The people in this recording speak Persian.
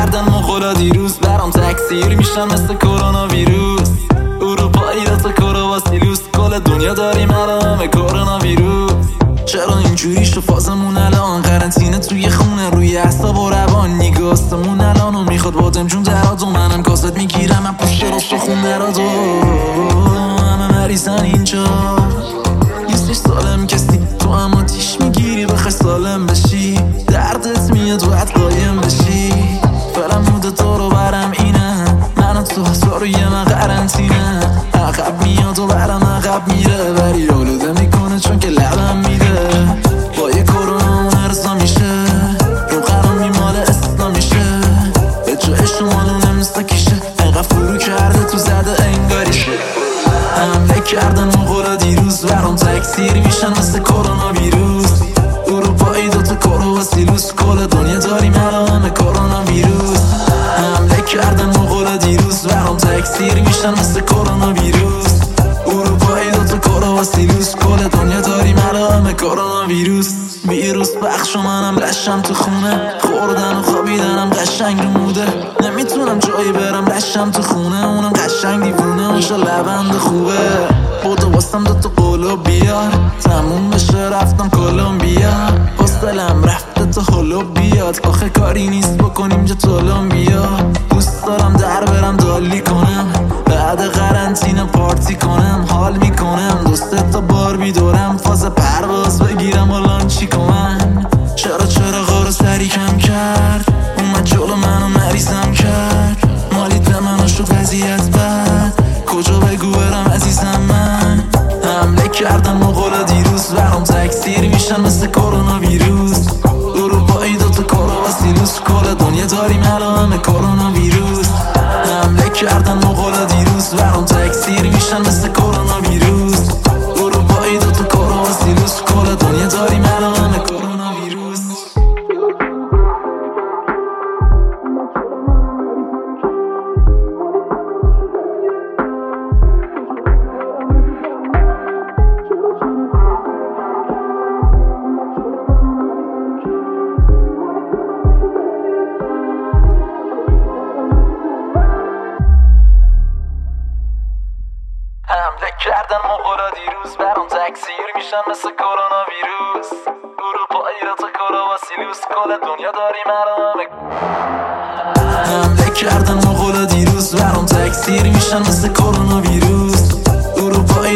کردن مغولا دیروز برام تکثیر میشن مثل کرونا ویروس. اروپایی تا کرواسیلوس کل دنیا داریم الان کرونا ویروس. چرا اینجوری شو فازمون الان قرنطینه توی خونه روی اعصاب و روان نگاستمون الان و میخواد بادم جون درات و منم کاست میگیرم من پشت راست خون درات و همه مریضن اینجا. یه سالم کسی تو هم آتیش میگیری بخوای سالم بشی دردت میاد و حد قایم بشی. فعلا مود تو رو برم اینه من و تو روی من قرنطینه. عقب میاد و برم عقب میره ولی آلوده میکنه چون که لبم میده. با یه کرونا ارزا میشه رو قرام میمال اسنا میشه به جای شمالو نمیستا کشه انقدر فرو کرده تو زده انگاریشه. حمله کردن مغولا دیروز برام تکثیر میشن مثل کرونا ویروس. اروپایی دوتا کرواسیلوس کل دنیا داریم الان کرونا ویروس. حمله کردن مغولا دیروز برام تکثیر میشن مثل کرونا ویروس. اروپایی دوتا کرواسیلوس کل دنیا داریم الان کرونا ویروس. ویروس بخش و منم لشم تو خونه خوردن و خوابیدنم قشنگ رو موده. نمیتونم جایی برم لشم تو خونه اونم قشنگ دیوونه اونشا لبند خوبه. بودو باستم دوتا قولو بیار تموم بشه رفتم کولومبیا. حوصلم رفته تا هلو بیاد آخه کاری نیست بکنیم جا طولم بیا. دوست دارم در برم دالی کنم بعد قرنطینه پارتی کنم حال میکنم دوست تا بار بیدورم فاز پرواز بگیرم و لانچی کنم. چرا غارو سری کم کرد اومد جلو منو مریضم کرد مالیت به منو شد وضعیت بد کجا بگو برم عزیزم من. حمله کردن مغولا دیروز برام تکثیر میشن مثل کرونا ویروس. اروپایی دوتا کرواسیلوس کل دنیا داریم الان کرونا ویروس. حمله کردن مغولا دیروز برام تکثیر میشن مثل کرونا ویروس. اروپایی دوتا کرواسیلوس کل دنیا داریم الان کرونا ویروس. حمله کردن مغولا دیروز برام تکثیر میشن مثل کرونا ویروس. اروپایی تا کرواسیلوس کل دنیا داریم الان. حمله کردن مغولا دیروز برام تکثیر میشن مثل کرونا ویروس. اروپایی